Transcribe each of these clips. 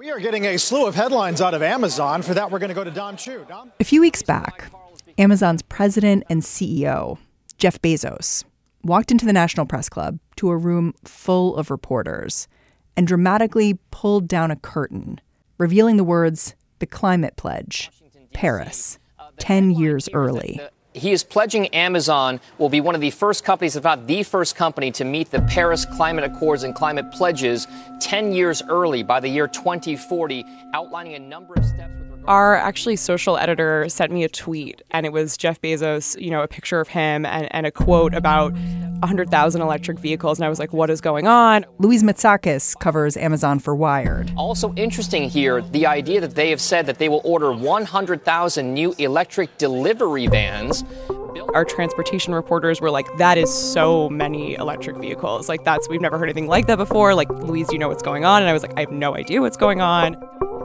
We are getting a slew of headlines out of Amazon. For that, we're going to go to Dom Chu. Dom? A few weeks back, Amazon's president and CEO, Jeff Bezos, walked into the National Press Club to a room full of reporters and dramatically pulled down a curtain, revealing the words, "The Climate Pledge, Paris, 10 years early." He is pledging Amazon will be one of the first companies, if not the first company, to meet the Paris Climate Accords and climate pledges 10 years early by the year 2040, outlining a number of steps. Our actually social editor sent me a tweet, and it was Jeff Bezos, a picture of him and a quote about 100,000 electric vehicles. And I was like, what is going on? Louise Matsakis covers Amazon for Wired. Also interesting here, the idea that they have said that they will order 100,000 new electric delivery vans. Our transportation reporters were like, that is so many electric vehicles. Like, we've never heard anything like that before. Like, Louise, you know what's going on? And I was like, I have no idea what's going on.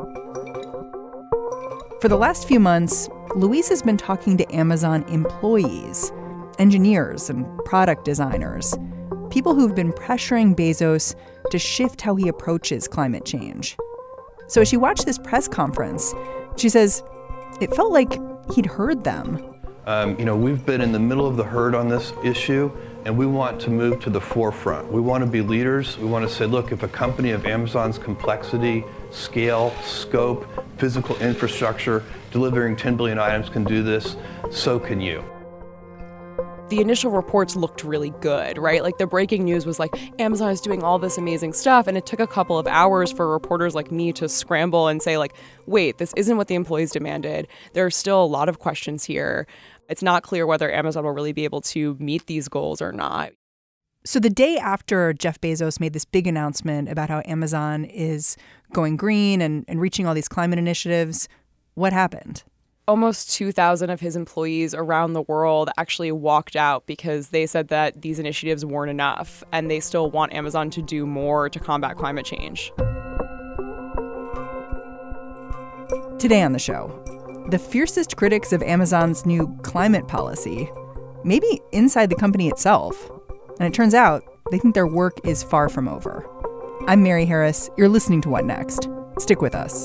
For the last few months, Louise has been talking to Amazon employees, engineers and product designers, people who've been pressuring Bezos to shift how he approaches climate change. So as she watched this press conference, she says it felt like he'd heard them. We've been in the middle of the herd on this issue, and we want to move to the forefront. We want to be leaders. We want to say, look, if a company of Amazon's complexity, scale, scope, physical infrastructure, delivering 10 billion items can do this, so can you. The initial reports looked really good, right? Like the breaking news was like, Amazon is doing all this amazing stuff. And it took a couple of hours for reporters like me to scramble and say like, wait, this isn't what the employees demanded. There are still a lot of questions here. It's not clear whether Amazon will really be able to meet these goals or not. So the day after Jeff Bezos made this big announcement about how Amazon is going green and reaching all these climate initiatives, what happened? Almost 2,000 of his employees around the world actually walked out because they said that these initiatives weren't enough and they still want Amazon to do more to combat climate change. Today on the show, the fiercest critics of Amazon's new climate policy, maybe inside the company itself. And it turns out they think their work is far from over. I'm Mary Harris. You're listening to What Next? Stick with us.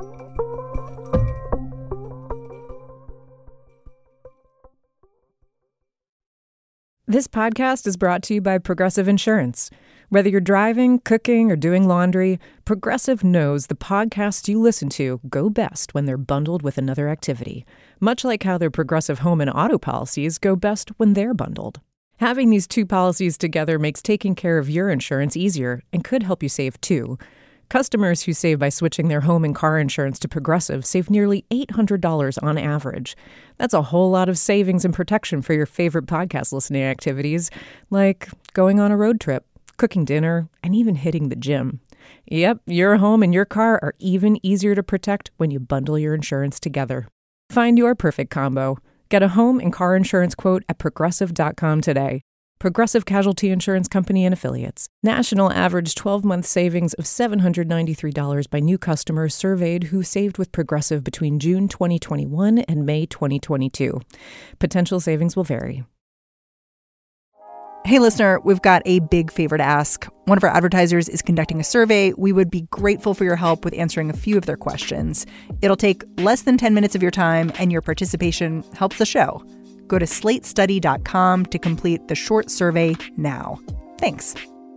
This podcast is brought to you by Progressive Insurance. Whether you're driving, cooking, or doing laundry, Progressive knows the podcasts you listen to go best when they're bundled with another activity, much like how their Progressive home and auto policies go best when they're bundled. Having these two policies together makes taking care of your insurance easier and could help you save too. Customers who save by switching their home and car insurance to Progressive save nearly $800 on average. That's a whole lot of savings and protection for your favorite podcast listening activities, like going on a road trip, cooking dinner, and even hitting the gym. Yep, your home and your car are even easier to protect when you bundle your insurance together. Find your perfect combo. Get a home and car insurance quote at Progressive.com today. Progressive Casualty Insurance Company and Affiliates. National average 12-month savings of $793 by new customers surveyed who saved with Progressive between June 2021 and May 2022. Potential savings will vary. Hey, listener, we've got a big favor to ask. One of our advertisers is conducting a survey. We would be grateful for your help with answering a few of their questions. It'll take less than 10 minutes of your time, and your participation helps the show. Go to slatestudy.com to complete the short survey now. Thanks.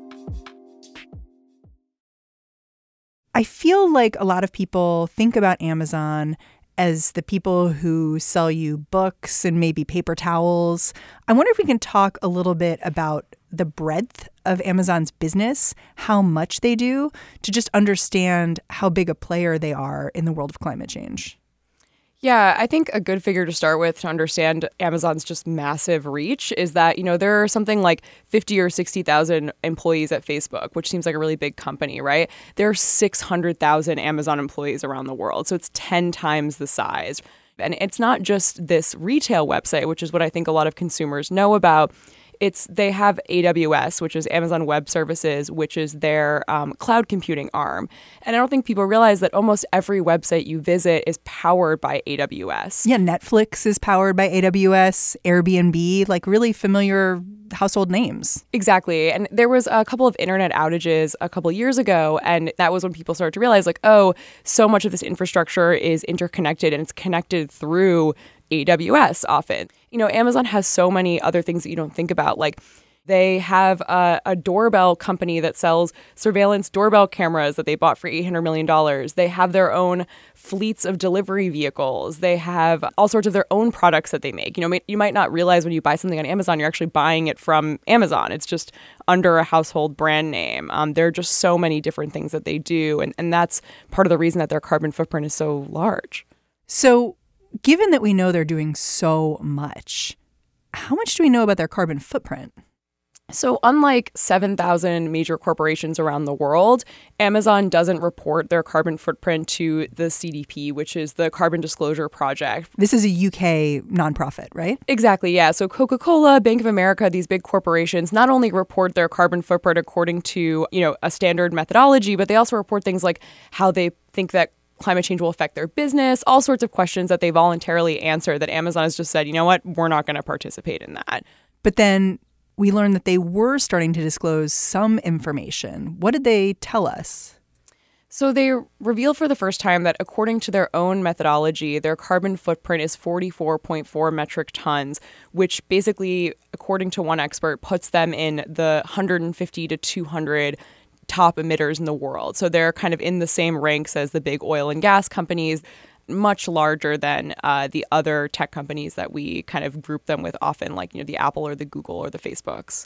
I feel like a lot of people think about Amazon as the people who sell you books and maybe paper towels. I wonder if we can talk a little bit about the breadth of Amazon's business, how much they do, to just understand how big a player they are in the world of climate change. Yeah, I think a good figure to start with to understand Amazon's just massive reach is that, there are something like 50 or 60,000 employees at Facebook, which seems like a really big company, right? There are 600,000 Amazon employees around the world. So it's 10 times the size. And it's not just this retail website, which is what I think a lot of consumers know about. They have AWS, which is Amazon Web Services, which is their cloud computing arm. And I don't think people realize that almost every website you visit is powered by AWS. Yeah, Netflix is powered by AWS, Airbnb, like really familiar household names. Exactly. And there was a couple of internet outages a couple years ago, and that was when people started to realize, like, oh, so much of this infrastructure is interconnected and it's connected through AWS often. Amazon has so many other things that you don't think about. Like they have a doorbell company that sells surveillance doorbell cameras that they bought for $800 million. They have their own fleets of delivery vehicles. They have all sorts of their own products that they make. You might not realize when you buy something on Amazon, you're actually buying it from Amazon. It's just under a household brand name. There are just so many different things that they do. And that's part of the reason that their carbon footprint is so large. So given that we know they're doing so much, how much do we know about their carbon footprint? So unlike 7,000 major corporations around the world, Amazon doesn't report their carbon footprint to the CDP, which is the Carbon Disclosure Project. This is a UK nonprofit, right? Exactly, yeah. So Coca-Cola, Bank of America, these big corporations not only report their carbon footprint according to, a standard methodology, but they also report things like how they think that climate change will affect their business, all sorts of questions that they voluntarily answer that Amazon has just said, you know what, we're not going to participate in that. But then we learned that they were starting to disclose some information. What did they tell us? So they revealed for the first time that according to their own methodology, their carbon footprint is 44.4 metric tons, which basically, according to one expert, puts them in the 150 to 200 top emitters in the world. So they're kind of in the same ranks as the big oil and gas companies, much larger than the other tech companies that we kind of group them with often, like, the Apple or the Google or the Facebooks.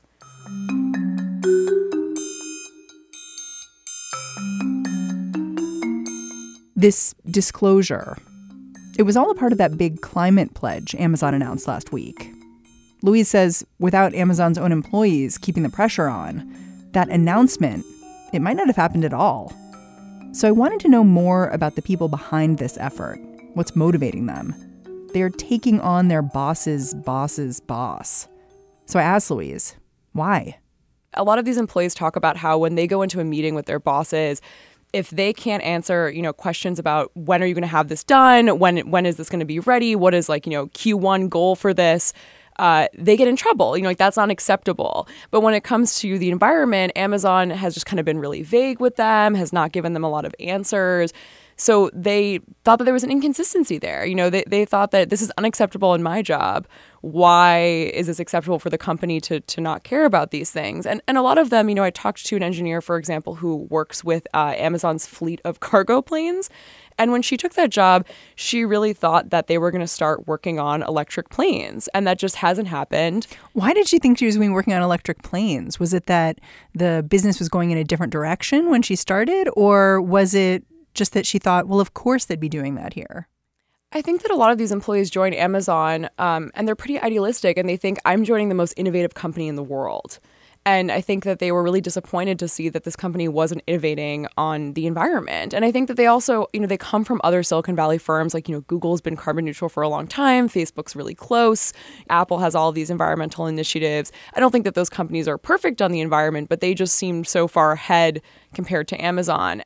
This disclosure, it was all a part of that big climate pledge Amazon announced last week. Louise says without Amazon's own employees keeping the pressure on, that announcement, it might not have happened at all. So I wanted to know more about the people behind this effort, what's motivating them. They're taking on their boss's boss's boss. So I asked Louise, why? A lot of these employees talk about how when they go into a meeting with their bosses, if they can't answer, questions about when are you going to have this done, when is this going to be ready, what is Q1 goal for this, they get in trouble. That's not acceptable. But when it comes to the environment, Amazon has just kind of been really vague with them, has not given them a lot of answers. So they thought that there was an inconsistency there. They thought that this is unacceptable in my job. Why is this acceptable for the company to not care about these things? And a lot of them, I talked to an engineer, for example, who works with Amazon's fleet of cargo planes. And when she took that job, she really thought that they were going to start working on electric planes. And that just hasn't happened. Why did she think she was working on electric planes? Was it that the business was going in a different direction when she started? Or was it just that she thought, well, of course they'd be doing that here? I think that a lot of these employees join Amazon and they're pretty idealistic and they think I'm joining the most innovative company in the world. And I think that they were really disappointed to see that this company wasn't innovating on the environment. And I think that they also, they come from other Silicon Valley firms. Like, Google's been carbon neutral for a long time. Facebook's really close. Apple has all of these environmental initiatives. I don't think that those companies are perfect on the environment, but they just seem so far ahead compared to Amazon.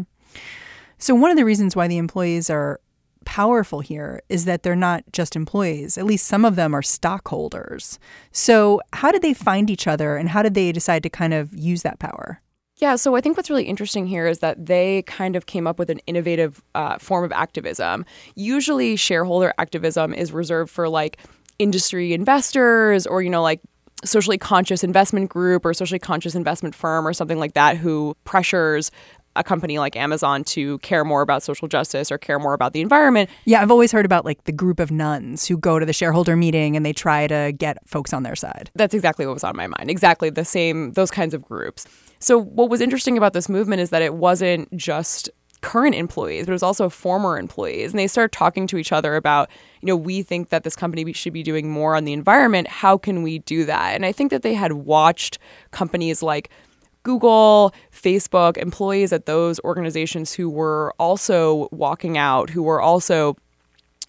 So one of the reasons why the employees are powerful here is that they're not just employees. At least some of them are stockholders. So how did they find each other and how did they decide to kind of use that power? Yeah, so I think what's really interesting here is that they kind of came up with an innovative form of activism. Usually shareholder activism is reserved for industry investors or, socially conscious investment group or socially conscious investment firm or something like that who pressures a company like Amazon to care more about social justice or care more about the environment. Yeah, I've always heard about the group of nuns who go to the shareholder meeting and they try to get folks on their side. That's exactly what was on my mind. Exactly the same, those kinds of groups. So what was interesting about this movement is that it wasn't just current employees, but it was also former employees. And they started talking to each other about, we think that this company should be doing more on the environment. How can we do that? And I think that they had watched companies like Google, Facebook, employees at those organizations who were also walking out, who were also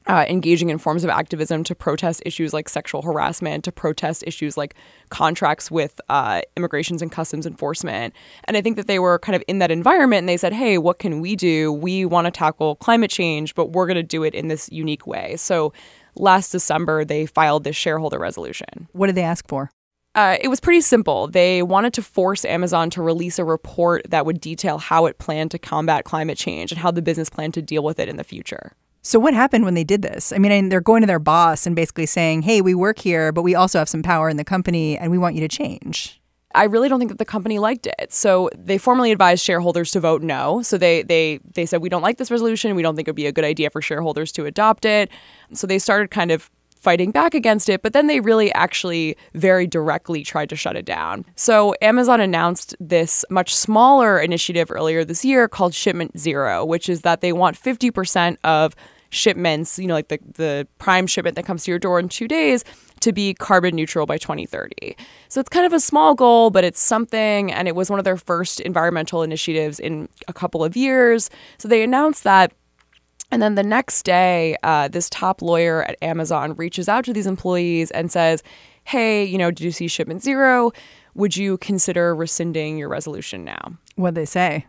engaging in forms of activism to protest issues like sexual harassment, to protest issues like contracts with immigrations and customs enforcement. And I think that they were kind of in that environment and they said, hey, what can we do? We want to tackle climate change, but we're going to do it in this unique way. So last December, they filed this shareholder resolution. What did they ask for? It was pretty simple. They wanted to force Amazon to release a report that would detail how it planned to combat climate change and how the business planned to deal with it in the future. So what happened when they did this? I mean, they're going to their boss and basically saying, hey, we work here, but we also have some power in the company and we want you to change. I really don't think that the company liked it. So they formally advised shareholders to vote no. So they said, we don't like this resolution. We don't think it would be a good idea for shareholders to adopt it. So they started kind of fighting back against it, but then they really actually very directly tried to shut it down. So Amazon announced this much smaller initiative earlier this year called Shipment Zero, which is that they want 50% of shipments, like the Prime shipment that comes to your door in 2 days, to be carbon neutral by 2030. So it's kind of a small goal, but it's something, and it was one of their first environmental initiatives in a couple of years. So they announced that. And then the next day, this top lawyer at Amazon reaches out to these employees and says, hey, did you see Shipment Zero? Would you consider rescinding your resolution now? What'd they say?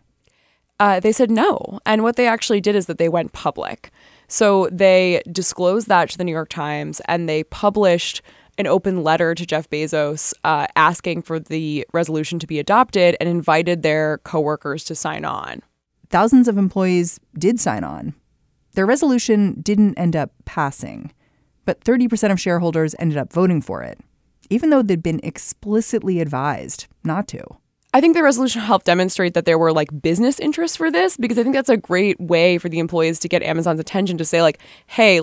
They said no. And what they actually did is that they went public. So they disclosed that to the New York Times and they published an open letter to Jeff Bezos asking for the resolution to be adopted and invited their coworkers to sign on. Thousands of employees did sign on. Their resolution didn't end up passing, but 30% of shareholders ended up voting for it, even though they'd been explicitly advised not to. I think the resolution helped demonstrate that there were business interests for this, because I think that's a great way for the employees to get Amazon's attention to say hey,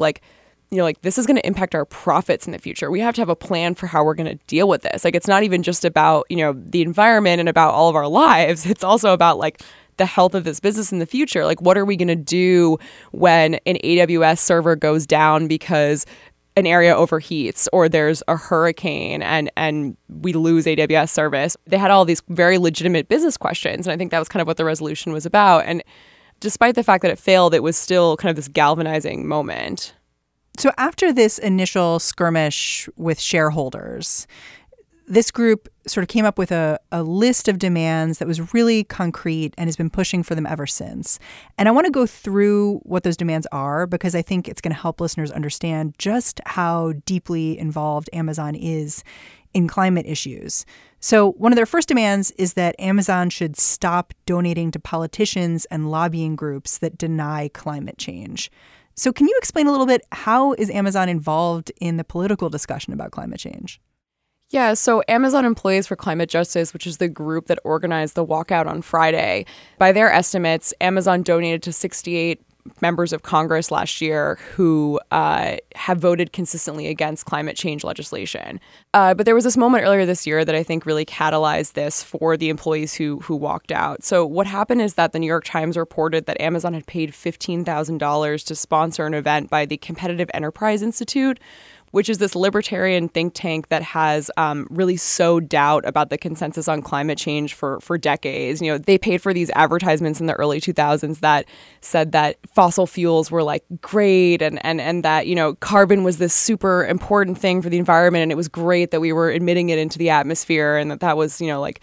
this is going to impact our profits in the future. We have to have a plan for how we're going to deal with this. It's not even just about, the environment and about all of our lives. It's also about the health of this business in the future. What are we going to do when an AWS server goes down because an area overheats or there's a hurricane and we lose AWS service? They had all these very legitimate business questions. And I think that was kind of what the resolution was about. And despite the fact that it failed, it was still kind of this galvanizing moment. So after this initial skirmish with shareholders, this group sort of came up with a list of demands that was really concrete and has been pushing for them ever since. And I want to go through what those demands are because I think it's going to help listeners understand just how deeply involved Amazon is in climate issues. So one of their first demands is that Amazon should stop donating to politicians and lobbying groups that deny climate change. So can you explain a little bit, how is Amazon involved in the political discussion about climate change? Yeah, so Amazon Employees for Climate Justice, which is the group that organized the walkout on Friday, by their estimates, Amazon donated to 68 members of Congress last year who have voted consistently against climate change legislation. But there was this moment earlier this year that I think really catalyzed this for the employees who walked out. So what happened is that the New York Times reported that Amazon had paid $15,000 to sponsor an event by the Competitive Enterprise Institute, which is this libertarian think tank that has really sowed doubt about the consensus on climate change for decades. They paid for these advertisements in the early 2000s that said that fossil fuels were great and that, carbon was this super important thing for the environment. And it was great that we were emitting it into the atmosphere and that was,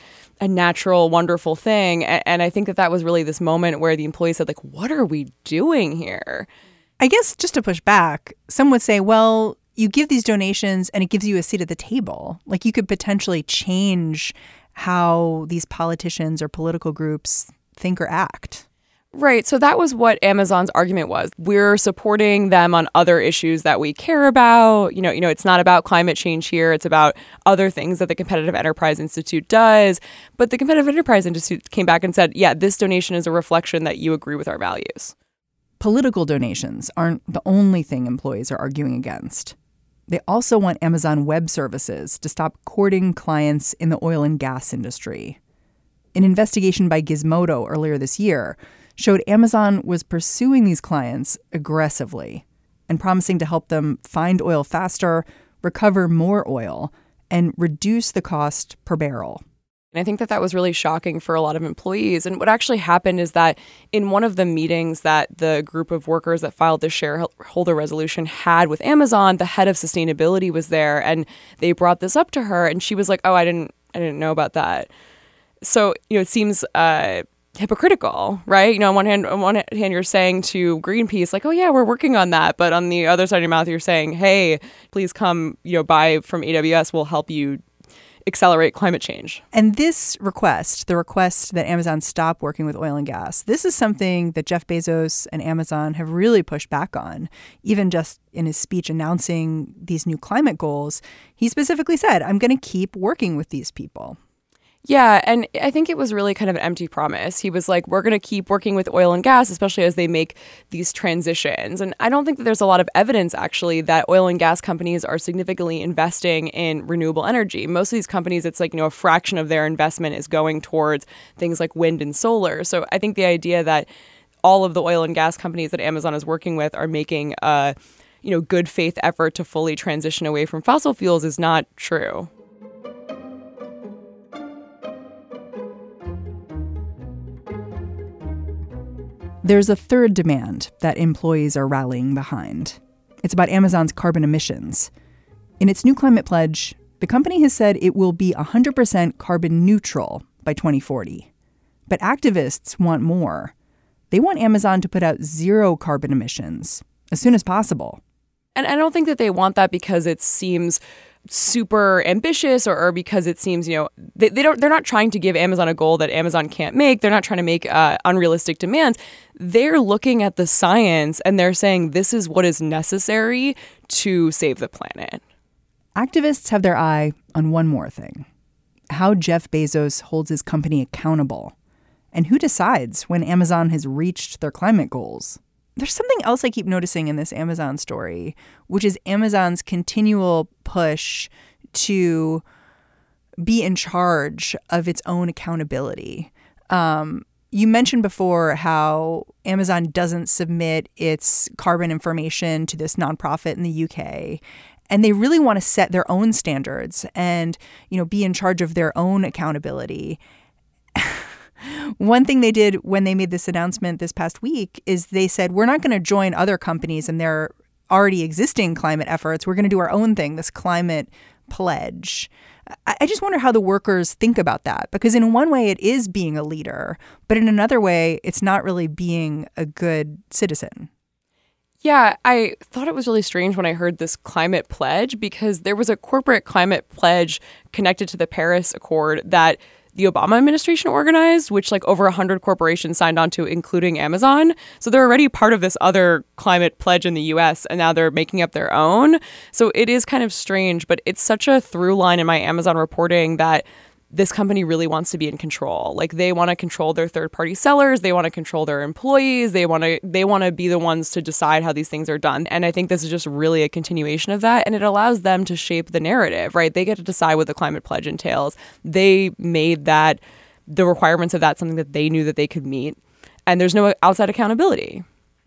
a natural, wonderful thing. And I think that was really this moment where the employees said, what are we doing here? I guess just to push back, some would say, well, you give these donations and it gives you a seat at the table. You could potentially change how these politicians or political groups think or act. Right. So that was what Amazon's argument was. We're supporting them on other issues that we care about. It's not about climate change here. It's about other things that the Competitive Enterprise Institute does. But the Competitive Enterprise Institute came back and said, yeah, this donation is a reflection that you agree with our values. Political donations aren't the only thing employees are arguing against. They also want Amazon Web Services to stop courting clients in the oil and gas industry. An investigation by Gizmodo earlier this year showed Amazon was pursuing these clients aggressively and promising to help them find oil faster, recover more oil, and reduce the cost per barrel. And I think that was really shocking for a lot of employees. And what actually happened is that in one of the meetings that the group of workers that filed the shareholder resolution had with Amazon, the head of sustainability was there, and they brought this up to her, and she was like, "Oh, I didn't know about that." So, it seems hypocritical, right? On one hand, you're saying to Greenpeace, like, "Oh yeah, we're working on that," but on the other side of your mouth, you're saying, "Hey, please come, buy from AWS. We'll help you accelerate climate change." And this request, the request that Amazon stop working with oil and gas, this is something that Jeff Bezos and Amazon have really pushed back on. Even just in his speech announcing these new climate goals, he specifically said, "I'm going to keep working with these people." Yeah, and I think it was really kind of an empty promise. He was like, we're going to keep working with oil and gas, especially as they make these transitions. And I don't think that there's a lot of evidence, actually, that oil and gas companies are significantly investing in renewable energy. Most of these companies, it's like, a fraction of their investment is going towards things like wind and solar. So I think the idea that all of the oil and gas companies that Amazon is working with are making a, good faith effort to fully transition away from fossil fuels is not true. There's a third demand that employees are rallying behind. It's about Amazon's carbon emissions. In its new climate pledge, the company has said it will be 100% carbon neutral by 2040. But activists want more. They want Amazon to put out zero carbon emissions as soon as possible. And I don't think that they want that because it seems super ambitious or because it seems, they're not trying to give Amazon a goal that Amazon can't make. They're not trying to make unrealistic demands. They're looking at the science and they're saying this is what is necessary to save the planet. Activists have their eye on one more thing: how Jeff Bezos holds his company accountable and who decides when Amazon has reached their climate goals. There's something else I keep noticing in this Amazon story, which is Amazon's continual push to be in charge of its own accountability. You mentioned before how Amazon doesn't submit its carbon information to this nonprofit in the UK, and they really want to set their own standards and, be in charge of their own accountability. One thing they did when they made this announcement this past week is they said, we're not going to join other companies in their already existing climate efforts. We're going to do our own thing, this climate pledge. I just wonder how the workers think about that, because in one way it is being a leader, but in another way, it's not really being a good citizen. Yeah, I thought it was really strange when I heard this climate pledge, because there was a corporate climate pledge connected to the Paris Accord that the Obama administration organized, which over 100 corporations signed on to, including Amazon. So they're already part of this other climate pledge in the US, and now they're making up their own. So it is kind of strange, but it's such a through line in my Amazon reporting that this company really wants to be in control. They want to control their third-party sellers. They want to control their employees. They want to be the ones to decide how these things are done. And I think this is just really a continuation of that. And it allows them to shape the narrative, right? They get to decide what the climate pledge entails. They made that, the requirements of that, something that they knew that they could meet. And there's no outside accountability.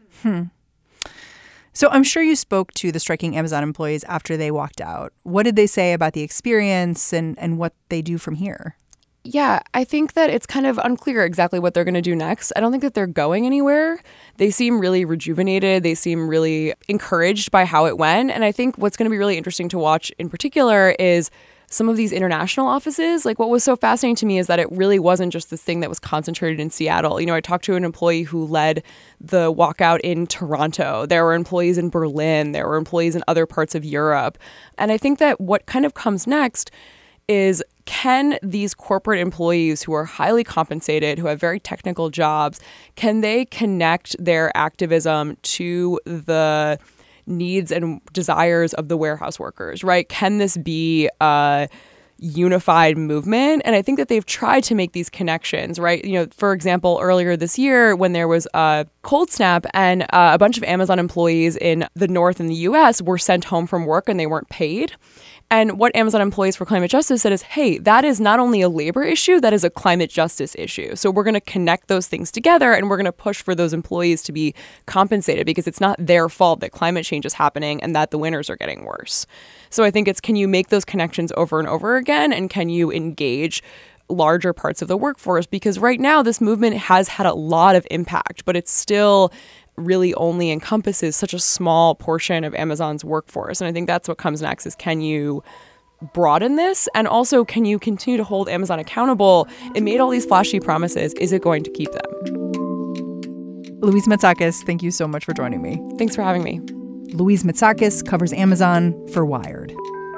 So I'm sure you spoke to the striking Amazon employees after they walked out. What did they say about the experience and what they do from here? Yeah, I think that it's kind of unclear exactly what they're going to do next. I don't think that they're going anywhere. They seem really rejuvenated. They seem really encouraged by how it went. And I think what's going to be really interesting to watch in particular is some of these international offices. What was so fascinating to me is that it really wasn't just this thing that was concentrated in Seattle. I talked to an employee who led the walkout in Toronto. There were employees in Berlin. There were employees in other parts of Europe. And I think that what kind of comes next is, can these corporate employees who are highly compensated, who have very technical jobs, can they connect their activism to the needs and desires of the warehouse workers, right? Can this be a unified movement? And I think that they've tried to make these connections, right? For example, earlier this year when there was a cold snap and a bunch of Amazon employees in the North in the US were sent home from work and they weren't paid. And what Amazon Employees for Climate Justice said is, hey, that is not only a labor issue, that is a climate justice issue. So we're going to connect those things together and we're going to push for those employees to be compensated, because it's not their fault that climate change is happening and that the winters are getting worse. So I think it's, can you make those connections over and over again, and can you engage larger parts of the workforce, because right now this movement has had a lot of impact, but it's still really only encompasses such a small portion of Amazon's workforce. And I think that's what comes next is, can you broaden this? And also, can you continue to hold Amazon accountable? It made all these flashy promises. Is it going to keep them? Louise Matsakis, thank you so much for joining me. Thanks for having me. Louise Matsakis covers Amazon for Wired.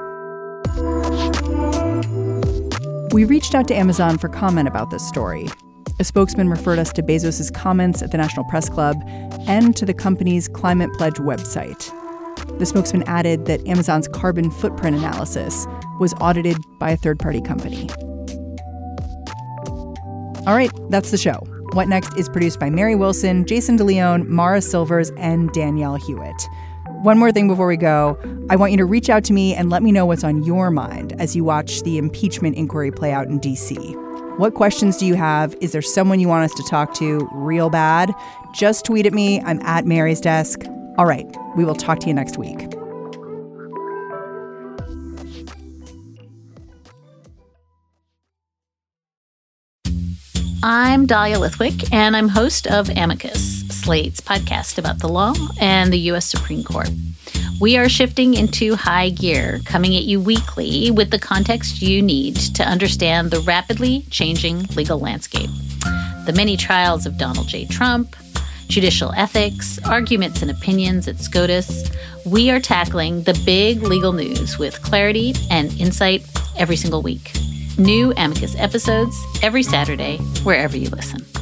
We reached out to Amazon for comment about this story. A spokesman referred us to Bezos' comments at the National Press Club and to the company's Climate Pledge website. The spokesman added that Amazon's carbon footprint analysis was audited by a third-party company. All right, that's the show. What Next is produced by Mary Wilson, Jason DeLeon, Mara Silvers, and Danielle Hewitt. One more thing before we go. I want you to reach out to me and let me know what's on your mind as you watch the impeachment inquiry play out in D.C. What questions do you have? Is there someone you want us to talk to real bad? Just tweet at me. I'm at Mary's Desk. All right, we will talk to you next week. I'm Dahlia Lithwick, and I'm host of Amicus, Slate's podcast about the law and the U.S. Supreme Court. We are shifting into high gear, coming at you weekly with the context you need to understand the rapidly changing legal landscape. The many trials of Donald J. Trump, judicial ethics, arguments and opinions at SCOTUS. We are tackling the big legal news with clarity and insight every single week. New Amicus episodes every Saturday, wherever you listen.